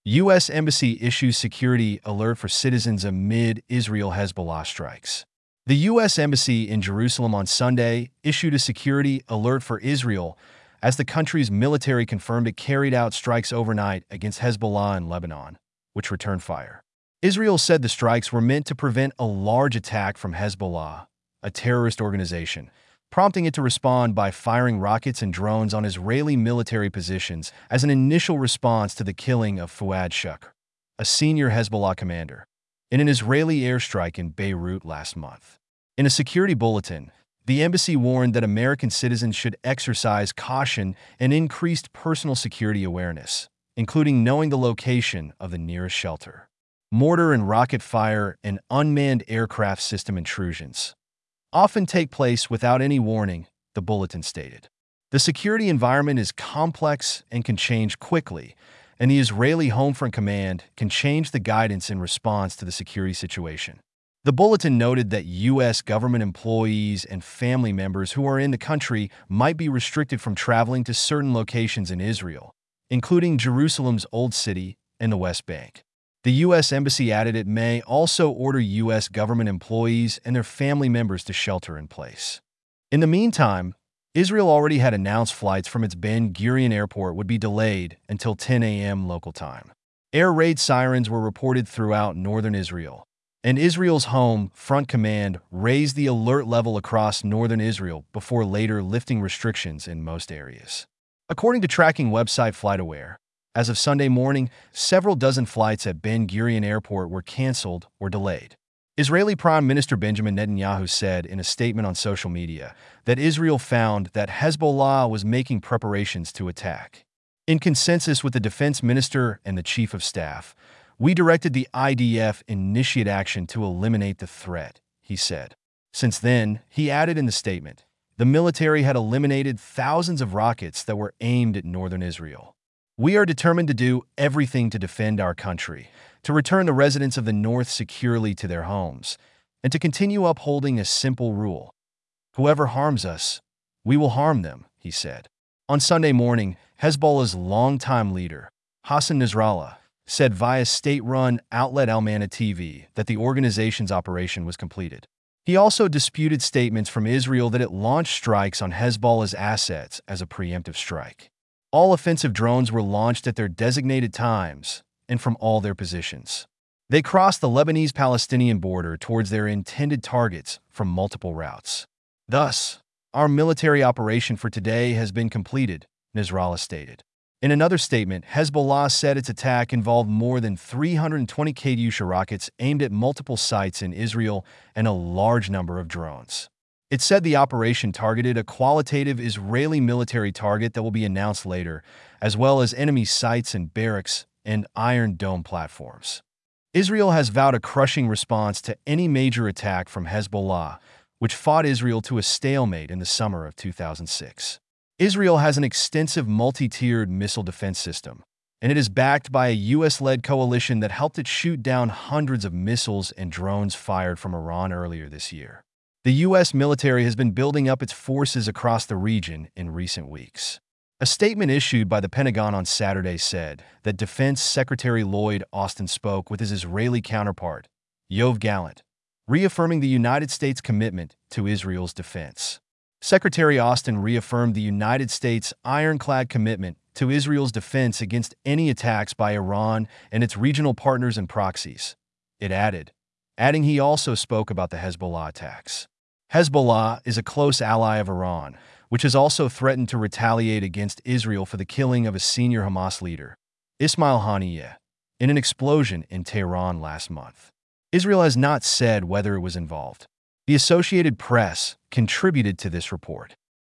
U.S. Embassy issues security alert for citizens amid Israel-Hezbollah strikes. The U.S. Embassy in Jerusalem on Sunday issued a security alert for Israel as the country's military confirmed it carried out strikes overnight against Hezbollah in Lebanon, which returned fire. Israel said the strikes were meant to prevent a large attack from Hezbollah, a terrorist organization, prompting it to respond by firing rockets and drones on Israeli military positions as an initial response to the killing of Fuad Shukr, a senior Hezbollah commander, in an Israeli airstrike in Beirut last month. In a security bulletin, the embassy warned that American citizens should exercise caution and increased personal security awareness, including knowing the location of the nearest shelter. Mortar and rocket fire and unmanned aircraft system intrusions often take place without any warning, the bulletin stated. The security environment is complex and can change quickly, and the Israeli Home Front Command can change the guidance in response to the security situation. The bulletin noted that U.S. government employees and family members who are in the country might be restricted from traveling to certain locations in Israel, including Jerusalem's Old City and the West Bank. The U.S. Embassy added it may also order U.S. government employees and their family members to shelter in place. In the meantime, Israel already had announced flights from its Ben Gurion airport would be delayed until 10 a.m. local time. Air raid sirens were reported throughout northern Israel, and Israel's Home Front Command raised the alert level across northern Israel before later lifting restrictions in most areas. According to tracking website FlightAware, as of Sunday morning, several dozen flights at Ben Gurion Airport were canceled or delayed. Israeli Prime Minister Benjamin Netanyahu said in a statement on social media that Israel found that Hezbollah was making preparations to attack. In consensus with the defense minister and the chief of staff, we directed the IDF initiate action to eliminate the threat, he said. Since then, he added in the statement, the military had eliminated thousands of rockets that were aimed at northern Israel. We are determined to do everything to defend our country, to return the residents of the North securely to their homes, and to continue upholding a simple rule. Whoever harms us, we will harm them, he said. On Sunday morning, Hezbollah's longtime leader, Hassan Nasrallah, said via state-run outlet Al-Mana TV that the organization's operation was completed. He also disputed statements from Israel that it launched strikes on Hezbollah's assets as a preemptive strike. All offensive drones were launched at their designated times and from all their positions. They crossed the Lebanese-Palestinian border towards their intended targets from multiple routes. Thus, our military operation for today has been completed, Nasrallah stated. In another statement, Hezbollah said its attack involved more than 320 Katyusha rockets aimed at multiple sites in Israel and a large number of drones. It said the operation targeted a qualitative Israeli military target that will be announced later, as well as enemy sites and barracks and Iron Dome platforms. Israel has vowed a crushing response to any major attack from Hezbollah, which fought Israel to a stalemate in the summer of 2006. Israel has an extensive multi-tiered missile defense system, and it is backed by a U.S.-led coalition that helped it shoot down hundreds of missiles and drones fired from Iran earlier this year. The U.S. military has been building up its forces across the region in recent weeks. A statement issued by the Pentagon on Saturday said that Defense Secretary Lloyd Austin spoke with his Israeli counterpart, Yoav Gallant, reaffirming the United States' commitment to Israel's defense. Secretary Austin reaffirmed the United States' ironclad commitment to Israel's defense against any attacks by Iran and its regional partners and proxies. It adding he also spoke about the Hezbollah attacks. Hezbollah is a close ally of Iran, which has also threatened to retaliate against Israel for the killing of a senior Hamas leader, Ismail Haniyeh, in an explosion in Tehran last month. Israel has not said whether it was involved. The Associated Press contributed to this report.